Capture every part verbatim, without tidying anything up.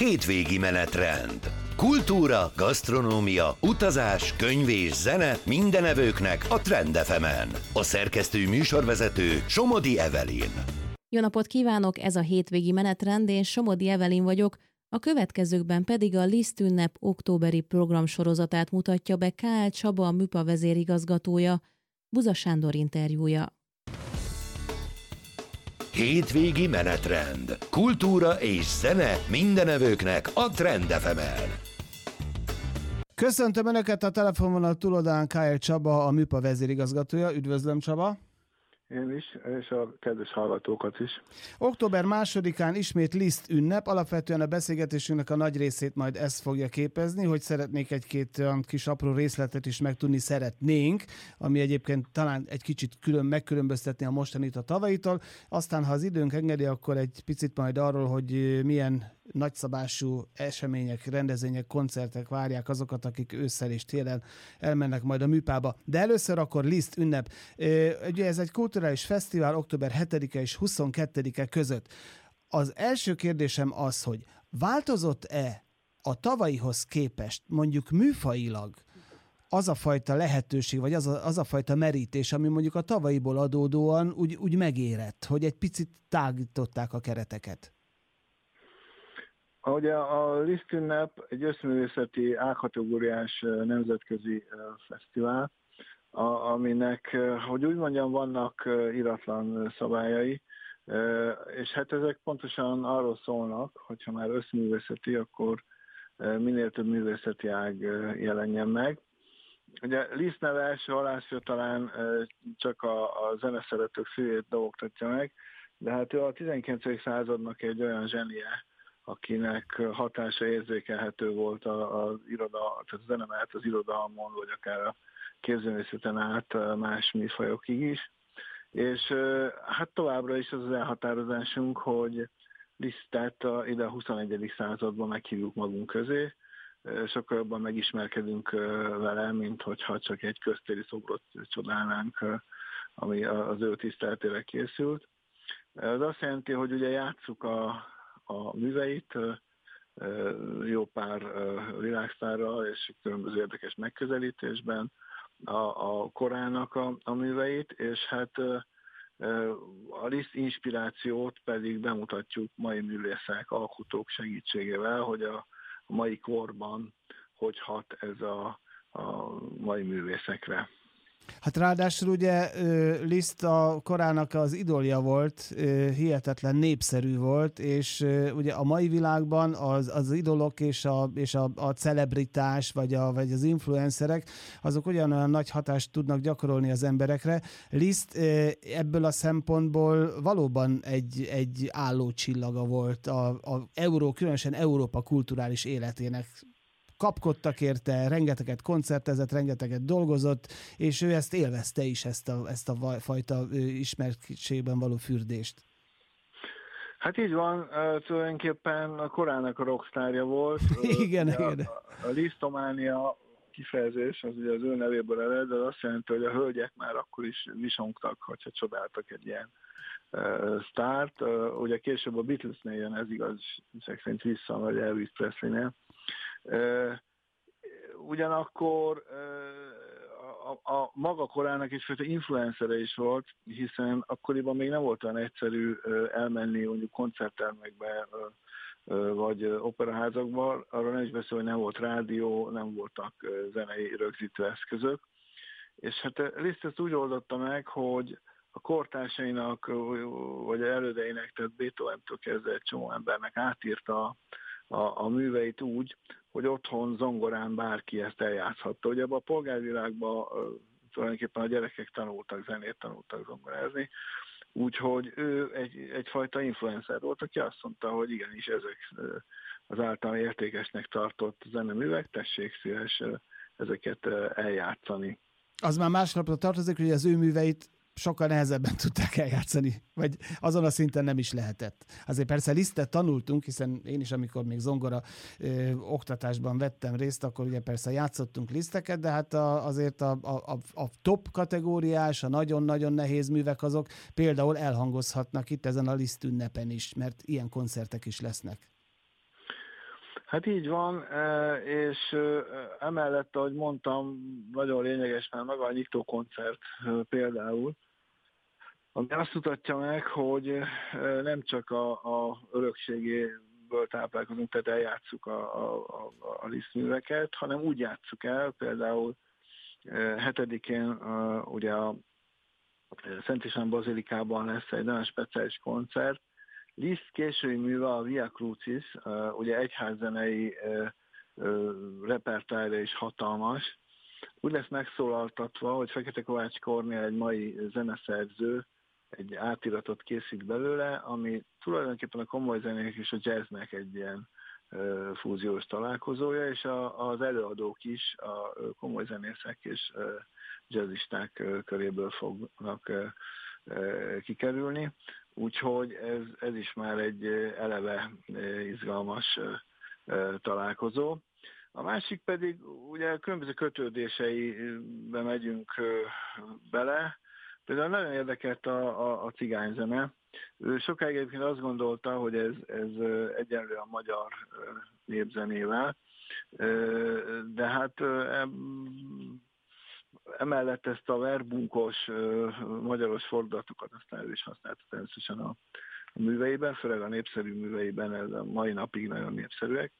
Hétvégi menetrend. Kultúra, gasztronómia, utazás, könyv és zene minden evőknek a Trend ef emen. A szerkesztő műsorvezető Somodi Evelyn. Jó napot kívánok, ez a hétvégi menetrend, én Somodi Evelyn vagyok, a következőkben pedig a Liszt ünnep októberi programsorozatát mutatja be K L Csaba, a MÜPA vezérigazgatója, Buza Sándor interjúja. Hétvégi menetrend. Kultúra és zene minden evőknek a Trend ef emen. Köszöntöm Önöket, a telefonvonal túloldalán K L Csaba, a MÜPA vezérigazgatója. Üdvözlöm, Csaba! Én is, és a kedves hallgatókat is. Október másodikán ismét Liszt ünnep, alapvetően a beszélgetésünknek a nagy részét majd ez fogja képezni, hogy szeretnék egy-két olyan kis apró részletet is megtudni, szeretnénk, ami egyébként talán egy kicsit külön megkülönböztetni a mostanit a tavaitól. Aztán, ha az időnk engedi, akkor egy picit majd arról, hogy milyen nagyszabású események, rendezvények, koncertek várják azokat, akik ősszel és télen elmennek majd a MÜPába. De először akkor Liszt ünnep. Ugye ez egy kulturális fesztivál október hetedike és huszonkettedike között. Az első kérdésem az, hogy változott-e a tavalyihoz képest, mondjuk műfajilag, az a fajta lehetőség, vagy az a, az a fajta merítés, ami mondjuk a tavalyiból adódóan úgy, úgy megérett, hogy egy picit tágították a kereteket? Ugye a Liszt ünnep egy összművészeti A-kategóriás nemzetközi fesztivál, a, aminek, hogy úgy mondjam, vannak iratlan szabályai, és hát ezek pontosan arról szólnak, hogyha már összművészeti, akkor minél több művészeti ág jelenjen meg. Ugye Liszt neve első hallásra talán csak a, a zeneszeretők szívét dolgoktatja meg, de hát ő a tizenkilencedik századnak egy olyan zsenie, akinek hatása érzékelhető volt az iroda, tehát a zene mellett az irodalmon, vagy akár a képzőművészeten át más műfajokig is. És hát továbbra is az az elhatározásunk, hogy Lisztet ide a huszonegyedik században meghívjuk magunk közé, sokkal jobban megismerkedünk vele, mint hogyha csak egy köztéri szobrot csodálnánk, ami az ő tiszteletére készült. Ez azt jelenti, hogy ugye játsszuk a a műveit, jó pár világsztárral és különböző érdekes megközelítésben a, a korának a, a műveit, és hát a Liszt inspirációt pedig bemutatjuk mai művészek, alkotók segítségével, hogy a, a mai korban hogy hat ez a, a mai művészekre. Hát ráadásul ugye Liszt a korának az idolja volt, hihetetlen népszerű volt, és ugye a mai világban az, az idolok és a, és a, a celebritás, vagy, a, vagy az influencerek, azok ugyanolyan nagy hatást tudnak gyakorolni az emberekre. Liszt ebből a szempontból valóban egy, egy álló csillaga volt a, a Euró, különösen Európa kulturális életének. Kapkodtak érte, rengeteget koncertezett, rengeteget dolgozott, és ő ezt élvezte is, ezt a, ezt a fajta ismertségben való fürdést. Hát így van, tulajdonképpen a korának a rockstárja volt. igen, a, igen. A, a Lisztománia kifejezés, az ugye az ő nevéből ered, de azt jelenti, hogy a hölgyek már akkor is visongtak, hogyha csodáltak egy ilyen uh, sztárt. Uh, ugye később a Beatlesnél jön, ez igaz, szerint vissza, vagy Elvis Presleynél. Uh, ugyanakkor uh, a, a maga korának egyfajta influencere is volt, hiszen akkoriban még nem volt olyan egyszerű uh, elmenni mondjuk koncerttermekbe uh, uh, vagy uh, operaházakba, arra nem is beszél, hogy nem volt rádió, nem voltak uh, zenei rögzítő eszközök, és hát uh, Liszt ezt úgy oldotta meg, hogy a kortársainak, uh, vagy elődeinek, tehát Beethoventől kezdve egy csomó embernek átírta A, a műveit úgy, hogy otthon zongorán bárki ezt eljátszhatta. Ugye ebben a polgárvilágban uh, tulajdonképpen a gyerekek tanultak zenét, tanultak zongorázni, úgyhogy ő egy, egyfajta influencer volt, aki azt mondta, hogy igenis ezek uh, az általán értékesnek tartott zeneművek, tessék szíves uh, ezeket uh, eljátszani. Az már másnapra tartozik, hogy az ő műveit sokkal nehezebben tudták eljátszani, vagy azon a szinten nem is lehetett. Azért persze Lisztet tanultunk, hiszen én is, amikor még zongora ö, oktatásban vettem részt, akkor ugye persze játszottunk Liszteket, de hát a, azért a, a, a top kategóriás, a nagyon-nagyon nehéz művek azok például elhangozhatnak itt ezen a Liszt ünnepen is, mert ilyen koncertek is lesznek. Hát így van, és emellett, ahogy mondtam, nagyon lényeges már maga a nyitó koncert például, ami azt mutatja meg, hogy nem csak a, a örökségéből táplálkozunk, tehát eljátszuk a, a, a, a Liszt-műveket, hanem úgy játsszuk el, például hetedikén ugye a Szent István Bazilikában lesz egy nagyon speciális koncert. Liszt késői műve, a Via Crucis, ugye egyházzenei repertoárja is hatalmas. Úgy lesz megszólaltatva, hogy Fekete Kovács Kornél, egy mai zeneszerző, egy átiratot készít belőle, ami tulajdonképpen a komoly zenének és a jazznek egy ilyen fúziós találkozója, és a, az előadók is a komoly zenészek és jazzisták köréből fognak kikerülni. Úgyhogy ez, ez is már egy eleve izgalmas találkozó. A másik pedig ugye különböző kötődéseibe megyünk bele. Például nagyon érdekelt a, a, a cigányzene. Ő sokáig egyébként azt gondolta, hogy ez, ez egyenlő a magyar népzenével, de hát emellett ezt a verbunkos, magyaros fordulatokat aztán ő is használta természetesen a, a műveiben, főleg a népszerű műveiben, ez a mai napig nagyon népszerűek.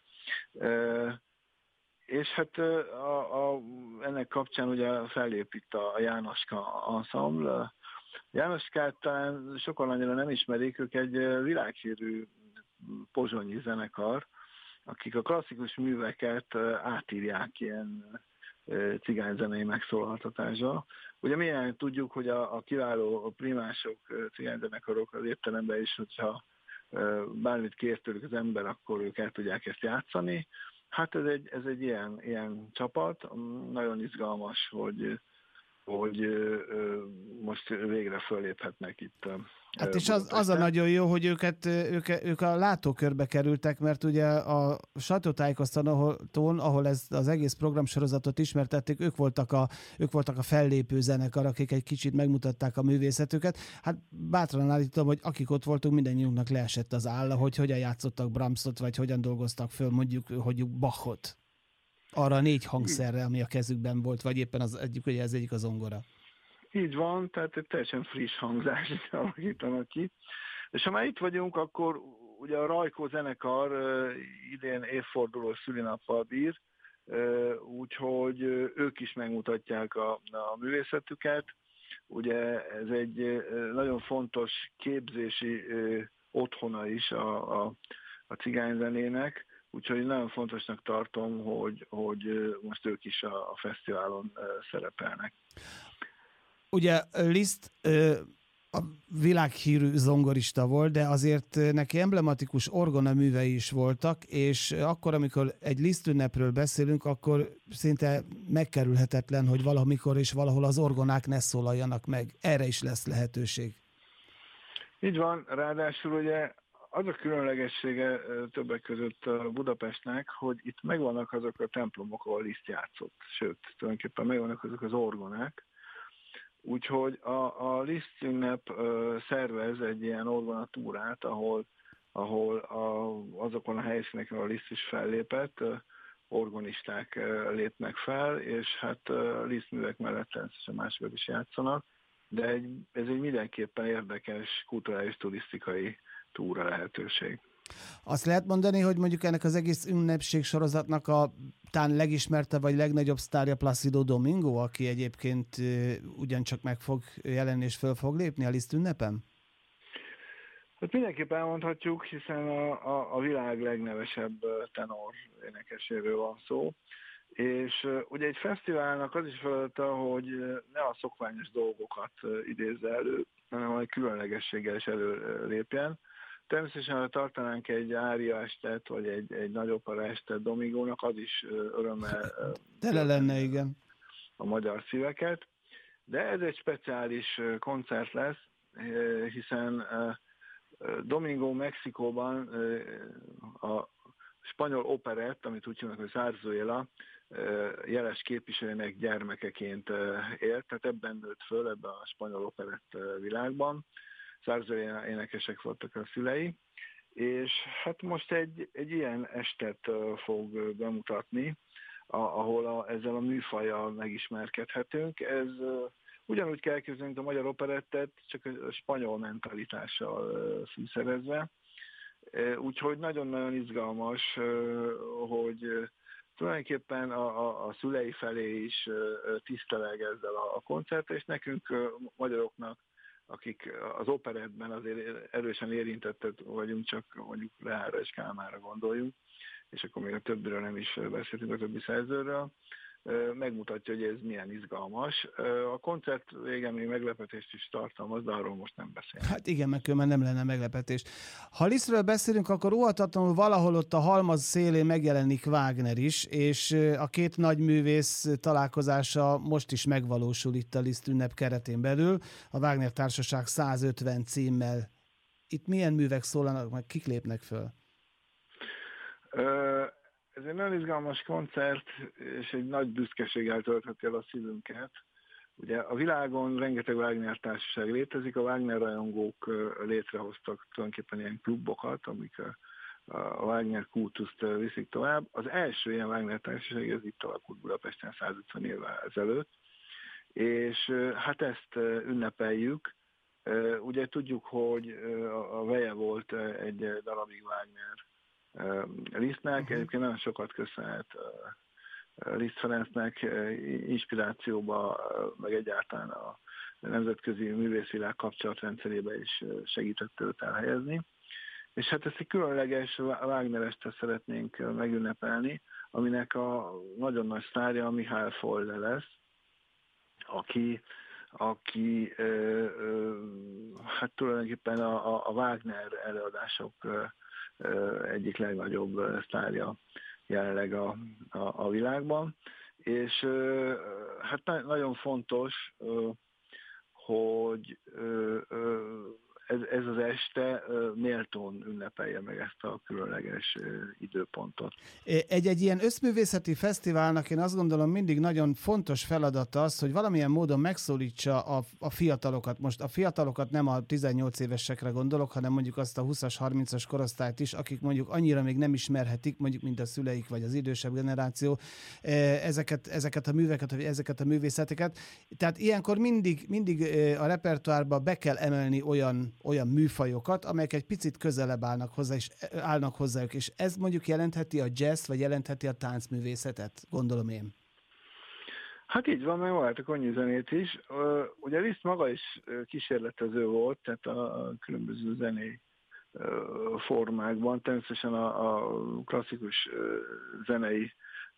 És hát a, a, ennek kapcsán ugye fellép itt a Jánoska Ensemble. Jánoskát talán sokan annyira nem ismerik, ők egy világhírű pozsonyi zenekar, akik a klasszikus műveket átírják ilyen cigányzenei megszólaltatásra. Ugye milyen tudjuk, hogy a, a kiváló primások, cigányzenekarok az értelemben is, hogyha bármit kér tőlük az ember, akkor ők el tudják ezt játszani. Hát ez egy, ez egy ilyen, ilyen csapat, nagyon izgalmas, hogy, hogy most végre föléphetnek itt. Hát és az, az a nagyon jó, hogy őket, ők, ők a látókörbe kerültek, mert ugye a sajtótájékoztatón, ahol ez, az egész programsorozatot ismertették, ők voltak, a, ők voltak a fellépő zenekar, akik egy kicsit megmutatták a művészetüket. Hát bátran állítom, hogy akik ott voltunk, mindannyiunknak leesett az álla, hogy hogyan játszottak Brahmsot, vagy hogyan dolgoztak föl mondjuk, hogy Bachot. Arra a négy hangszerre, ami a kezükben volt, vagy éppen az egyik, ugye ez egyik az zongora. Így van, tehát egy teljesen friss hangzást alakítanak ki. És ha már itt vagyunk, akkor ugye a Rajkó zenekar idén évforduló szülinappal bír, úgyhogy ők is megmutatják a, a művészetüket. Ugye ez egy nagyon fontos képzési otthona is a, a, a cigányzenének, úgyhogy nagyon fontosnak tartom, hogy, hogy most ők is a, a fesztiválon szerepelnek. Ugye Liszt a világhírű zongorista volt, de azért neki emblematikus orgonaművei is voltak, és akkor, amikor egy Liszt ünnepről beszélünk, akkor szinte megkerülhetetlen, hogy valamikor és valahol az orgonák ne szólaljanak meg. Erre is lesz lehetőség. Így van, ráadásul ugye az a különlegessége többek között Budapestnek, hogy itt megvannak azok a templomok, ahol Liszt játszott, sőt, tulajdonképpen megvannak azok az orgonák. Úgyhogy a, a Liszt ünnep uh, szervez egy ilyen orgonatúrát, ahol, ahol a, azokon a helyszíneken a Liszt is fellépett, uh, orgonisták uh, lépnek fel, és hát uh, Liszt művek mellett természetesen másokat is játszanak, de egy, ez egy mindenképpen érdekes kulturális turisztikai túra lehetőség. Azt lehet mondani, hogy mondjuk ennek az egész ünnepség sorozatnak a talán legismertebb vagy legnagyobb sztárja Plácido Domingo, aki egyébként uh, ugyancsak meg fog jelenni és föl fog lépni a Liszt ünnepen? Hát mindenképp elmondhatjuk, hiszen a, a, a világ legnevesebb tenor énekeséről van szó, és uh, ugye egy fesztiválnak az is feladata, hogy ne a szokványos dolgokat uh, idézze elő, hanem egy különlegességgel is előlépjen. Természetesen, ha tartanánk egy ária estet, vagy egy, egy nagy opera estet Domingónak, az is örömmel tele lenne, igen, a magyar szíveket. De ez egy speciális koncert lesz, hiszen Domingo Mexikóban a spanyol operett, amit úgy hívnak, hogy Zarzuela, jeles képviselőnek gyermekeként élt, tehát ebben nőtt föl, ebben a spanyol operett világban. Zarzuela énekesek voltak a szülei, és hát most egy, egy ilyen estet fog bemutatni, ahol a, ezzel a műfajjal megismerkedhetünk. Ez ugyanúgy kell elképzelni, a magyar operettet, csak a spanyol mentalitással fűszerezve. Úgyhogy nagyon-nagyon izgalmas, hogy tulajdonképpen a, a, a szülei felé is tiszteleg ezzel a, a koncerttel, és nekünk magyaroknak, akik az operettben azért erősen érintettek vagyunk, csak mondjuk Leára és Kálmánra gondoljunk, és akkor még a többiről nem is beszéltünk, a többi szerzőről, megmutatja, hogy ez milyen izgalmas. A koncert vége még meglepetést is tartalmaz, de arról most nem beszélünk. Hát igen, meg különben nem lenne meglepetés. Ha Lisztről beszélünk, akkor óhatatlanul valahol ott a halmaz szélén megjelenik Wagner is, és a két nagy művész találkozása most is megvalósul itt a Liszt ünnep keretén belül, a Wagner Társaság százötven címmel. Itt milyen művek szólalnak, meg kik lépnek föl? Ö- Ez egy nagyon izgalmas koncert, és egy nagy büszkeséggel töltheti el a szívünket. Ugye a világon rengeteg Wagner társaság létezik, a Wagner rajongók létrehoztak tulajdonképpen ilyen klubokat, amik a, a Wagner kultuszt viszik tovább. Az első ilyen Wagner társaság, ez itt alakult Budapesten százötven évvel ezelőtt, és hát ezt ünnepeljük. Ugye tudjuk, hogy a veje volt egy darabig Wagner Lisztnek, uh-huh. Egyébként nagyon sokat köszönhet Liszt Ferencnek inspirációba, meg egyáltalán a nemzetközi művészvilág kapcsolatrendszerébe is segített őt elhelyezni. És hát ezt egy különleges Wagner este szeretnénk megünnepelni, aminek a nagyon nagy sztárja Mihály Folde lesz, aki, aki ö, ö, hát tulajdonképpen a, a Wagner előadások egyik legnagyobb sztárja jelenleg a, a, a világban, és hát nagyon fontos, hogy ez, ez az este méltón ünnepelje meg ezt a különleges időpontot. Egy-egy ilyen összművészeti fesztiválnak én azt gondolom mindig nagyon fontos feladata az, hogy valamilyen módon megszólítsa a, a fiatalokat. Most a fiatalokat nem a tizennyolc évesekre gondolok, hanem mondjuk azt a húszas, harmincas korosztályt is, akik mondjuk annyira még nem ismerhetik, mondjuk mint a szüleik vagy az idősebb generáció, ezeket, ezeket a műveket, vagy ezeket a művészeteket. Tehát ilyenkor mindig, mindig a repertoárba be kell emelni olyan olyan műfajokat, amelyek egy picit közelebb állnak hozzá, és állnak hozzájuk, és ez mondjuk jelentheti a jazz, vagy jelentheti a táncművészetet, gondolom én. Hát így van, meg volt a könnyű zenét is. Ugye Liszt maga is kísérletező volt, tehát a különböző zenei formákban, természetesen a, a klasszikus zenei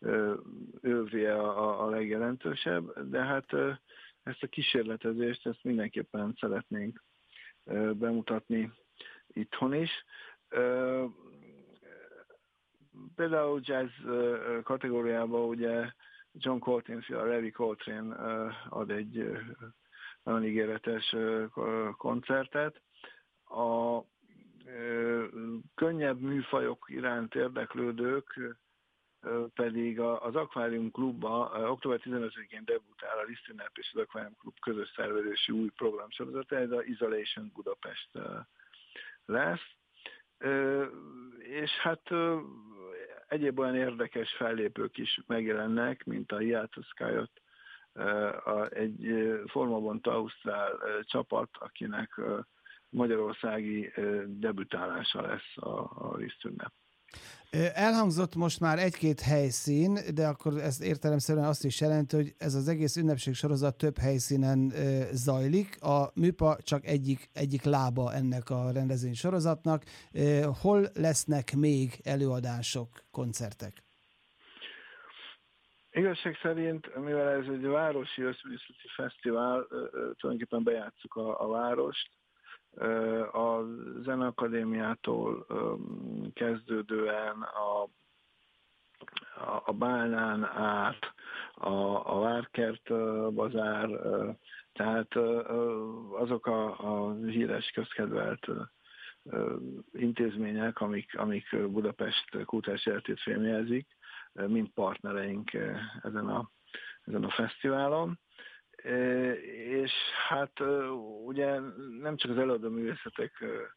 övrie a, a legjelentősebb, de hát ezt a kísérletezést, ezt mindenképpen szeretnénk bemutatni itthon is. Például jazz kategóriában ugye John Coltrane fia, Ravi Coltrane ad egy nagyon ígéretes koncertet. A könnyebb műfajok iránt érdeklődők pedig az Aquarium Klubba október tizenötödikén debutál a Liszt ünnep és az Aquarium Klub közös szervezésű új programsorozata, ez az Isolation Budapest lesz. És hát egyéb olyan érdekes fellépők is megjelennek, mint a Hiatus Kaiot, egy formabontó ausztrál csapat, akinek magyarországi debütálása lesz a, a Liszt ünnep. Elhangzott most már egy-két helyszín, de akkor ez értelemszerűen azt is jelenti, hogy ez az egész ünnepség sorozat több helyszínen zajlik. A műpa csak egyik, egyik lába ennek a rendezvény sorozatnak. Hol lesznek még előadások, koncertek? Igazság szerint, mivel ez egy városi összművészeti fesztivál, tulajdonképpen bejátszuk a, a várost. A Zeneakadémiától kezdődően a, a, a Bálnán át, a, a Várkert bazár, tehát azok a, a híres közkedvelt intézmények, amik, amik Budapest kulturális életét fémjelzik, mind partnereink ezen a, ezen a fesztiválon. És hát ugye nem csak az előadó művészetek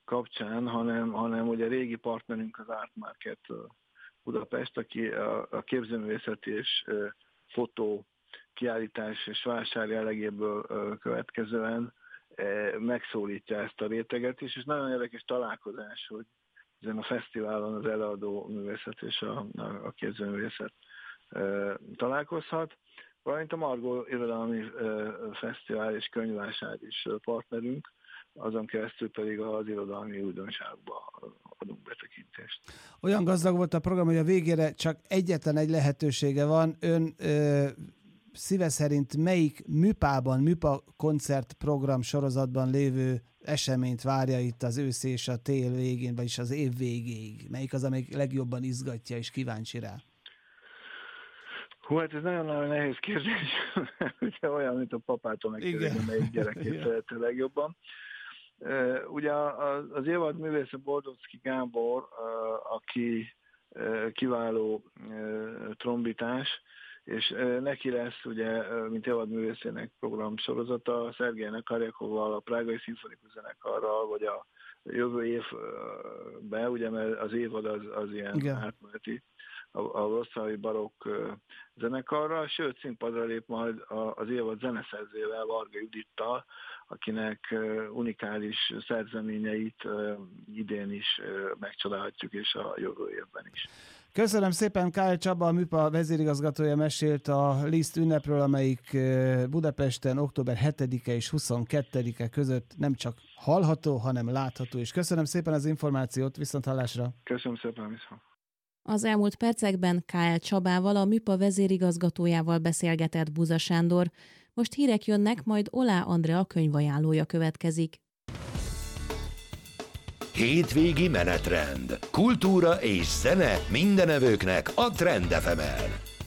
kapcsán, hanem, hanem ugye régi partnerünk az Art Market Budapest, aki a, a képzőművészeti és fotó kiállítás és vásár jellegéből következően megszólítja ezt a réteget is, és nagyon érdekes találkozás, hogy ezen a fesztiválon az előadó művészet és a, a képzőművészet találkozhat, valamint a Margó Irodalmi Fesztivál és Könyvvásár is partnerünk, azon keresztül pedig az irodalmi újdonságba adunk betekintést. Olyan gazdag volt a program, hogy a végére csak egyetlen egy lehetősége van. Ön ö, szíve szerint melyik műpában, műpa koncert program sorozatban lévő eseményt várja itt az ősz és a tél végén, vagyis az év végéig? Melyik az, amelyik legjobban izgatja és kíváncsi rá? Hú, hát ez nagyon-nagyon nehéz kérdés. Ugye olyan, mint a papától megkérdezni, melyik gyerekét szerető legjobban. Ugye az évad művésze Boldocki Gábor, aki kiváló trombitás, és neki lesz ugye, mint évad művészének program sorozata, Szergej Nekarjakovval, a Prágai Szimfonikus Zenekarral, vagy a jövő évben, ugye, mert az évad az, az ilyen igen. átmeneti, a, a Wrocławi barokk zenekarral, sőt színpadra lép majd az évad zeneszerzővel, Varga Judittal, akinek unikális szerzeményeit idén is megcsodálhatjuk, és a jövő évben is. Köszönöm szépen, Kál Csaba, a műpa vezérigazgatója mesélt a Liszt ünnepről, amelyik Budapesten október hetedike és huszonkettedike között nem csak hallható, hanem látható. És köszönöm szépen az információt, viszonthallásra. Köszönöm szépen, viszont. Az elmúlt percekben Kál Csabával, a műpa vezérigazgatójával beszélgetett Buza Sándor. Most hírek jönnek, majd Olá Andrea könyvajánlója következik. Hétvégi menetrend. Kultúra és zene mindenevőknek a Trend ef emen.